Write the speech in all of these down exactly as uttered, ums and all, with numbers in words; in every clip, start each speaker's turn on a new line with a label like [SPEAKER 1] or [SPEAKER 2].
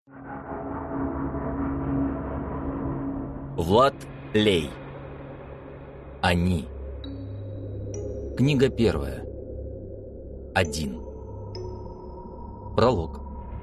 [SPEAKER 1] Влад Лей. Они. Книга первая. Один. Пролог.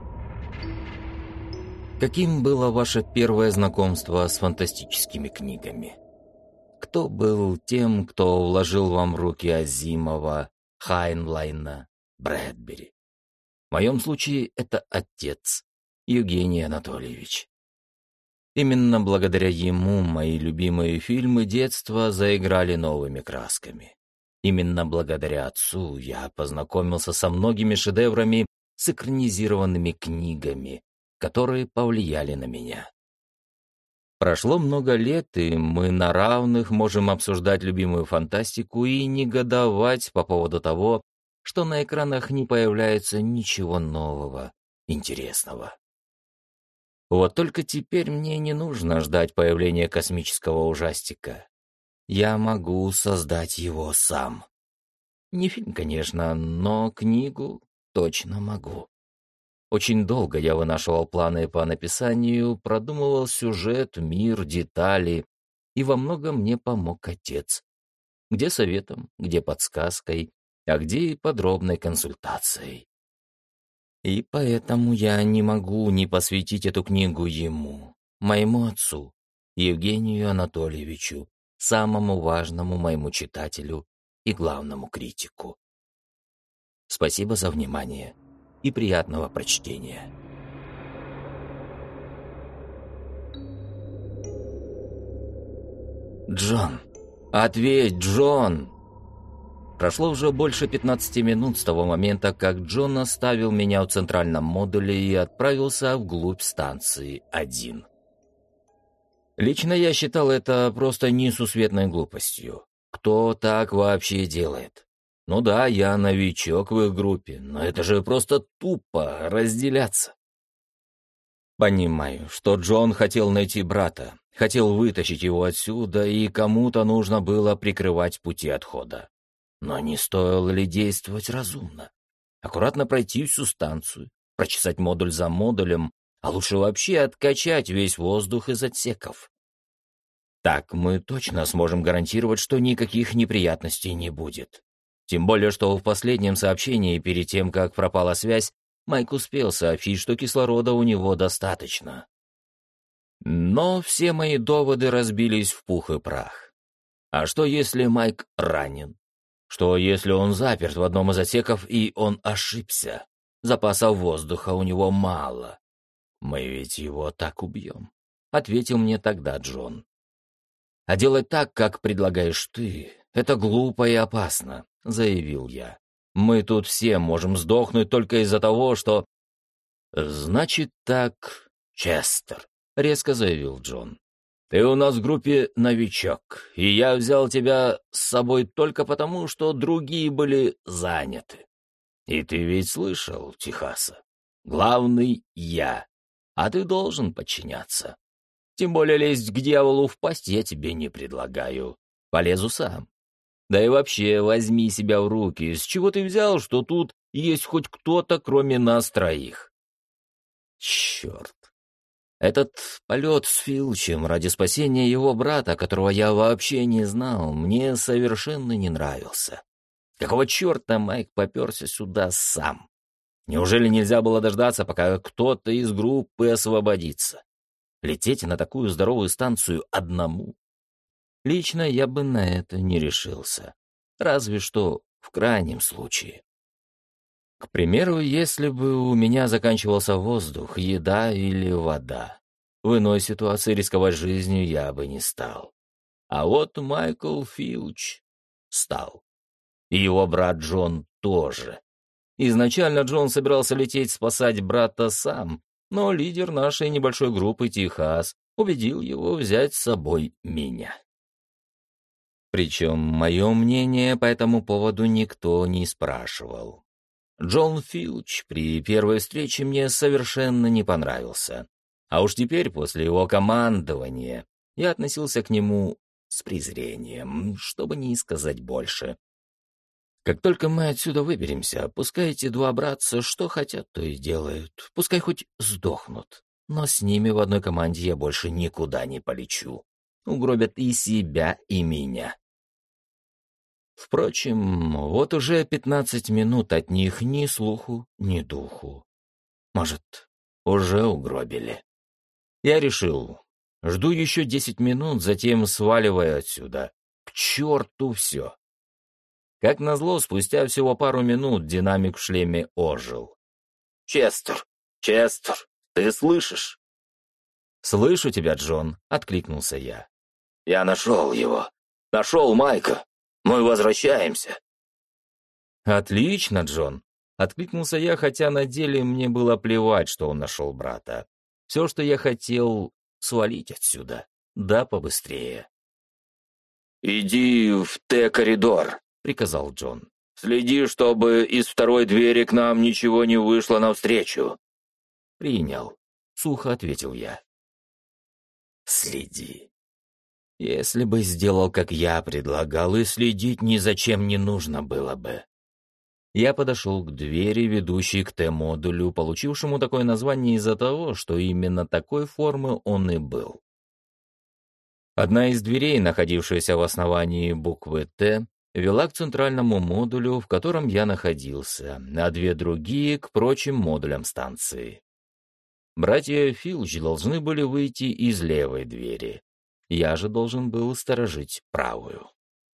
[SPEAKER 1] Каким было ваше первое знакомство с фантастическими книгами? Кто был тем, кто вложил вам в руки Азимова, Хайнлайна, Брэдбери? В моем случае это отец, Евгений Анатольевич. Именно благодаря ему мои любимые фильмы детства заиграли новыми красками. Именно благодаря отцу я познакомился со многими шедеврами с экранизированными книгами, которые повлияли на меня. Прошло много лет, и мы на равных можем обсуждать любимую фантастику и негодовать по поводу того, что на экранах не появляется ничего нового, интересного. Вот только теперь мне не нужно ждать появления космического ужастика. Я могу создать его сам. Не фильм, конечно, но книгу точно могу. Очень долго я вынашивал планы по написанию, продумывал сюжет, мир, детали, и во многом мне помог отец. Где советом, где подсказкой, а где и подробной консультацией. И поэтому я не могу не посвятить эту книгу ему, моему отцу, Евгению Анатольевичу, самому важному моему читателю и главному критику. Спасибо за внимание и приятного прочтения. Джон! Ответь, Джон! Прошло уже больше пятнадцати минут с того момента, как Джон оставил меня в центральном модуле и отправился вглубь станции один. Лично я считал это просто несусветной глупостью. Кто так вообще делает? Ну да, я новичок в их группе, но это же просто тупо разделяться. Понимаю, что Джон хотел найти брата, хотел вытащить его отсюда, и кому-то нужно было прикрывать пути отхода. Но не стоило ли действовать разумно? Аккуратно пройти всю станцию, прочесать модуль за модулем, а лучше вообще откачать весь воздух из отсеков. Так мы точно сможем гарантировать, что никаких неприятностей не будет. Тем более, что в последнем сообщении, перед тем, как пропала связь, Майк успел сообщить, что кислорода у него достаточно. Но все мои доводы разбились в пух и прах. А что, если Майк ранен? Что, если он заперт в одном из отсеков, и он ошибся? Запасов воздуха у него мало. Мы ведь его так убьем, — ответил мне тогда Джон. А делать так, как предлагаешь ты, это глупо и опасно, — заявил я. Мы тут все можем сдохнуть только из-за того, что... Значит так, Честер, — резко заявил Джон. Ты у нас в группе новичок, и я взял тебя с собой только потому, что другие были заняты. И ты ведь слышал, Техаса, главный я, а ты должен подчиняться. Тем более лезть к дьяволу в пасть я тебе не предлагаю. Полезу сам. Да и вообще, возьми себя в руки. С чего ты взял, что тут есть хоть кто-то, кроме нас троих? Черт. Этот полет с Филчем ради спасения его брата, которого я вообще не знал, мне совершенно не нравился. Какого черта Майк поперся сюда сам? Неужели нельзя было дождаться, пока кто-то из группы освободится? Лететь на такую здоровую станцию одному? Лично я бы на это не решился. Разве что в крайнем случае. К примеру, если бы у меня заканчивался воздух, еда или вода. В иной ситуации рисковать жизнью я бы не стал. А вот Майкл Филч стал. И его брат Джон тоже. Изначально Джон собирался лететь спасать брата сам, но лидер нашей небольшой группы Техас убедил его взять с собой меня. Причем мое мнение по этому поводу никто не спрашивал. Джон Филч при первой встрече мне совершенно не понравился. А уж теперь, после его командования, я относился к нему с презрением, чтобы не сказать больше. Как только мы отсюда выберемся, пускай эти два братца что хотят, то и делают. Пускай хоть сдохнут. но с ними в одной команде я больше никуда не полечу. Угробят и себя, и меня. Впрочем, вот уже пятнадцать минут от них ни слуху, ни духу. Может, уже угробили. Я решил, жду еще десять минут, затем сваливаю отсюда. К черту все. Как назло, спустя всего пару минут динамик в шлеме ожил. «Честер! Честер! Ты слышишь?» «Слышу тебя, Джон», — откликнулся я. «Я нашел его. Нашел Майка. Мы возвращаемся». «Отлично, Джон», — откликнулся я, хотя на деле мне было плевать, что он нашел брата. Все, что я хотел, свалить отсюда. Да побыстрее. «Иди в Т-коридор», — приказал Джон. «Следи, чтобы из второй двери к нам ничего не вышло навстречу». «Принял», — сухо ответил я. «Следи. Если бы сделал, как я предлагал, и следить ни за чем не нужно было бы». Я подошел к двери, ведущей к Т-модулю, получившему такое название из-за того, что именно такой формы он и был. Одна из дверей, находившаяся в основании буквы «Т», вела к центральному модулю, в котором я находился, а две другие — к прочим модулям станции. Братья Филч должны были выйти из левой двери. Я же должен был сторожить правую.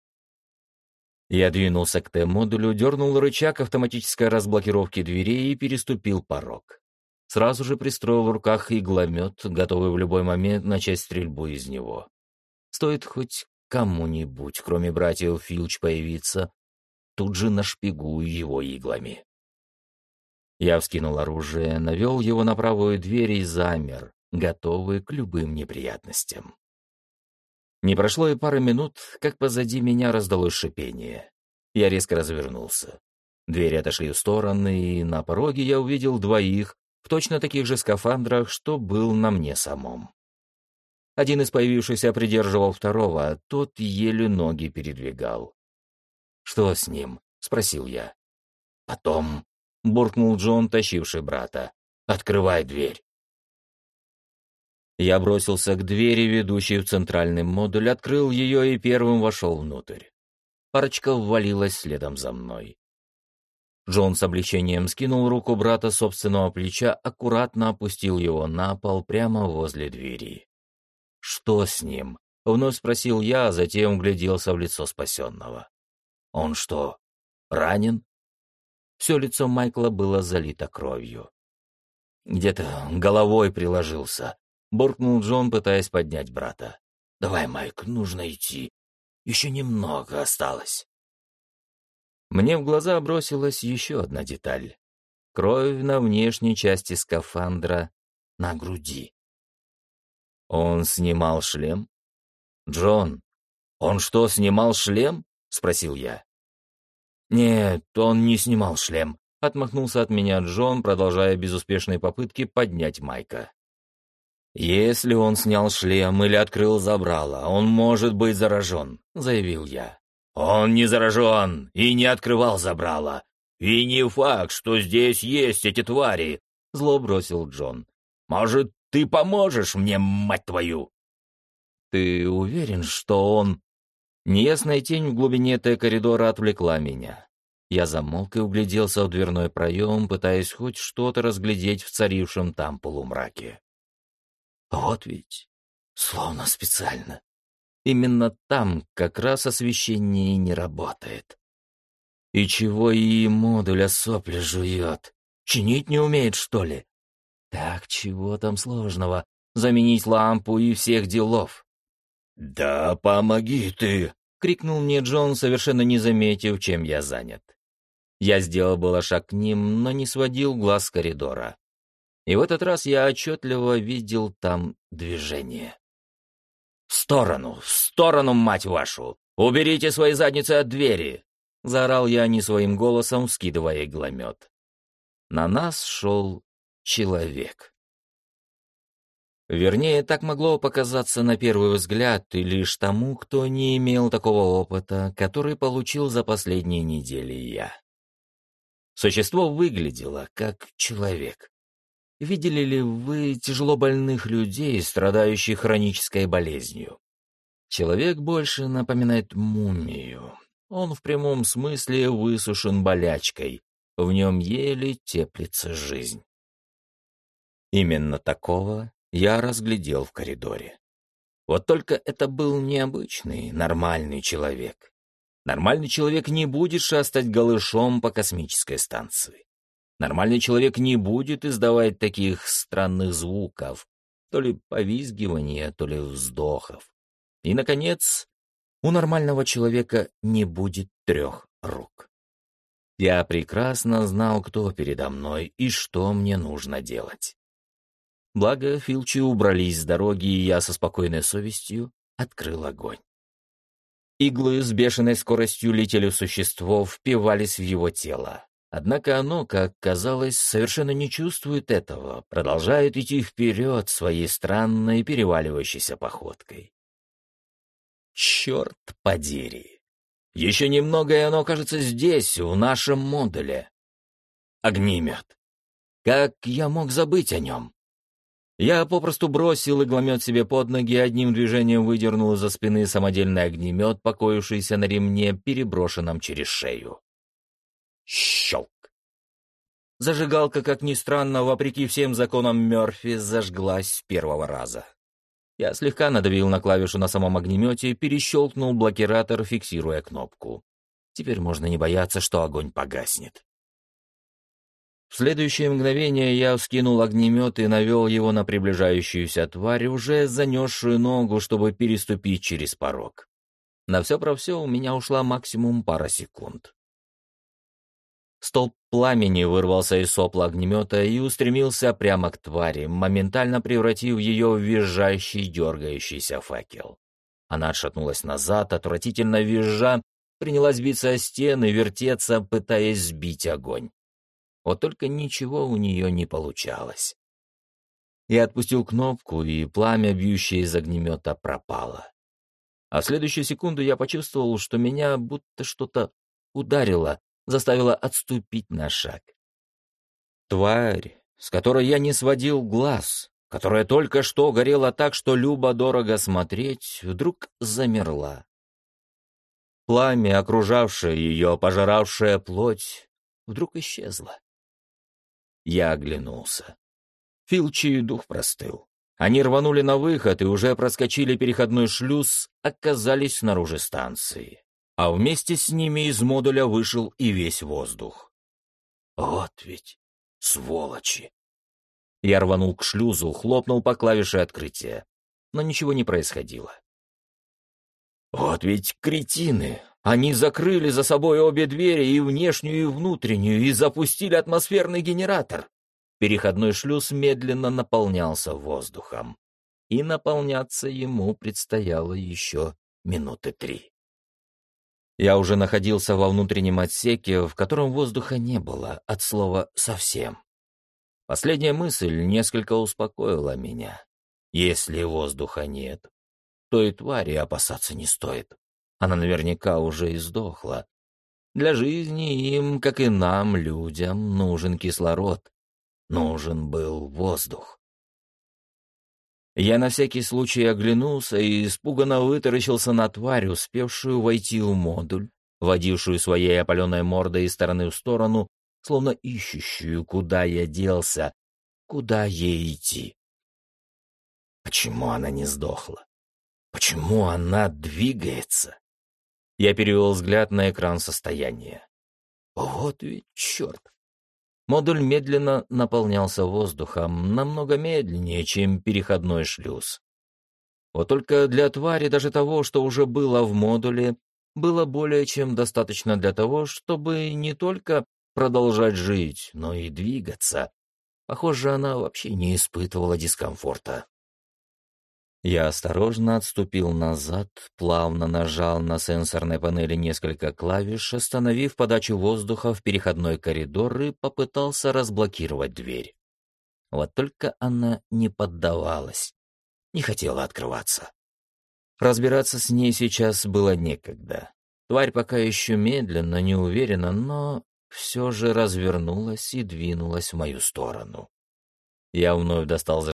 [SPEAKER 1] Я двинулся к Т-модулю, дернул рычаг автоматической разблокировки дверей и переступил порог. Сразу же пристроил в руках игломет, готовый в любой момент начать стрельбу из него. Стоит хоть кому-нибудь, кроме братьев Филч, появиться, тут же нашпигую его иглами. Я вскинул оружие, навел его на правую дверь и замер, готовый к любым неприятностям. Не прошло и пары минут, как позади меня раздалось шипение. Я резко развернулся. Двери отошли в стороны, и на пороге я увидел двоих в точно таких же скафандрах, что был на мне самом. Один из появившихся придерживал второго, а тот еле ноги передвигал. «Что с ним?» — спросил я. «Потом», — буркнул Джон, тащивший брата. «Открывай дверь». Я бросился к двери, ведущей в центральный модуль, открыл ее и первым вошел внутрь. Парочка ввалилась следом за мной. Джон с облегчением скинул руку брата с собственного плеча, аккуратно опустил его на пол прямо возле двери. «Что с ним?» — вновь спросил я, а затем вгляделся в лицо спасенного. «Он что, ранен?» Все лицо Майкла было залито кровью. «Где-то головой приложился», — буркнул Джон, пытаясь поднять брата. «Давай, Майк, нужно идти. Еще немного осталось». Мне в глаза бросилась еще одна деталь. Кровь на внешней части скафандра, на груди. Он снимал шлем? «Джон, он что, снимал шлем?» — спросил я. «Нет, он не снимал шлем», — отмахнулся от меня Джон, продолжая безуспешные попытки поднять Майка. «Если он снял шлем или открыл забрало, он может быть заражен», — заявил я. «Он не заражен и не открывал забрало. И не факт, что здесь есть эти твари», — зло бросил Джон. «Может, ты поможешь мне, мать твою?» «Ты уверен, что он...» Неясная тень в глубине Т-коридора отвлекла меня. Я замолк и угляделся в дверной проем, пытаясь хоть что-то разглядеть в царившем там полумраке. Вот ведь, словно специально. Именно там как раз освещение и не работает. И чего и модуля сопли жует? Чинить не умеет, что ли? Так, чего там сложного? Заменить лампу и всех делов. «Да помоги ты!» — крикнул мне Джон, совершенно не заметив, чем я занят. Я сделал было шаг к ним, но не сводил глаз с коридора. И в этот раз я отчетливо видел там движение. «В сторону! В сторону, мать вашу! Уберите свои задницы от двери!» — заорал я не своим голосом, вскидывая игломет. На нас шел человек. Вернее, так могло показаться на первый взгляд и лишь тому, кто не имел такого опыта, который получил за последние недели я. Существо выглядело как человек. Видели ли вы тяжело больных людей, страдающих хронической болезнью? Человек больше напоминает мумию. Он в прямом смысле высушен болячкой, в нем еле теплится жизнь. Именно такого я разглядел в коридоре. Вот только это был необычный, нормальный человек. Нормальный человек не будет шастать голышом по космической станции. Нормальный человек не будет издавать таких странных звуков, то ли повизгивания, то ли вздохов. И, наконец, у нормального человека не будет трех рук. Я прекрасно знал, кто передо мной и что мне нужно делать. Благо, Филчи убрались с дороги, и я со спокойной совестью открыл огонь. Иглы с бешеной скоростью летели в существо, впивались в его тело. Однако оно, как казалось, совершенно не чувствует этого, продолжает идти вперед своей странной переваливающейся походкой. Черт подери! Еще немного, и оно окажется здесь, в нашем модуле. Огнемет. Как я мог забыть о нем? Я попросту бросил игломет себе под ноги, одним движением выдернул из-за спины самодельный огнемет, покоившийся на ремне, переброшенном через шею. Щелк! Зажигалка, как ни странно, вопреки всем законам Мёрфи, зажглась с первого раза. Я слегка надавил на клавишу на самом огнемете, перещелкнул блокиратор, фиксируя кнопку. Теперь можно не бояться, что огонь погаснет. В следующее мгновение я вскинул огнемет и навел его на приближающуюся тварь, уже занесшую ногу, чтобы переступить через порог. На все про все у меня ушла максимум пара секунд. Столб пламени вырвался из сопла огнемета и устремился прямо к твари, моментально превратив ее в визжащий, дергающийся факел. Она отшатнулась назад, отвратительно визжа, принялась биться о стены, вертеться, пытаясь сбить огонь. Вот только ничего у нее не получалось. Я отпустил кнопку, и пламя, бьющее из огнемета, пропало. А в следующую секунду я почувствовал, что меня будто что-то ударило, заставило отступить на шаг. Тварь, с которой я не сводил глаз, которая только что горела так, что любо-дорого смотреть, вдруг замерла. Пламя, окружавшее ее, пожиравшее плоть, вдруг исчезло. Я оглянулся. Филчи дух простыл. Они рванули на выход и уже проскочили переходной шлюз, оказались снаружи станции. А вместе с ними из модуля вышел и весь воздух. Вот ведь сволочи! Я рванул к шлюзу, хлопнул по клавише открытия, но ничего не происходило. Вот ведь кретины! Они закрыли за собой обе двери, и внешнюю, и внутреннюю, и запустили атмосферный генератор. Переходной шлюз медленно наполнялся воздухом. И наполняться ему предстояло еще минуты три. Я уже находился во внутреннем отсеке, в котором воздуха не было, от слова «совсем». Последняя мысль несколько успокоила меня. Если воздуха нет, то и твари опасаться не стоит. Она наверняка уже издохла. Для жизни им, как и нам, людям, нужен кислород. Нужен был воздух. Я на всякий случай оглянулся и испуганно вытаращился на тварь, успевшую войти в модуль, водившую своей опаленной мордой из стороны в сторону, словно ищущую, куда я делся, куда ей идти. Почему она не сдохла? Почему она двигается? Я перевел взгляд на экран состояния. Вот ведь черт! Модуль медленно наполнялся воздухом, намного медленнее, чем переходной шлюз. Вот только для твари даже того, что уже было в модуле, было более чем достаточно для того, чтобы не только продолжать жить, но и двигаться. Похоже, она вообще не испытывала дискомфорта. Я осторожно отступил назад, плавно нажал на сенсорной панели несколько клавиш, остановив подачу воздуха в переходной коридор и попытался разблокировать дверь. Вот только она не поддавалась, не хотела открываться. Разбираться с ней сейчас было некогда. Тварь пока еще медленно, неуверенно, но все же развернулась и двинулась в мою сторону. Я вновь достал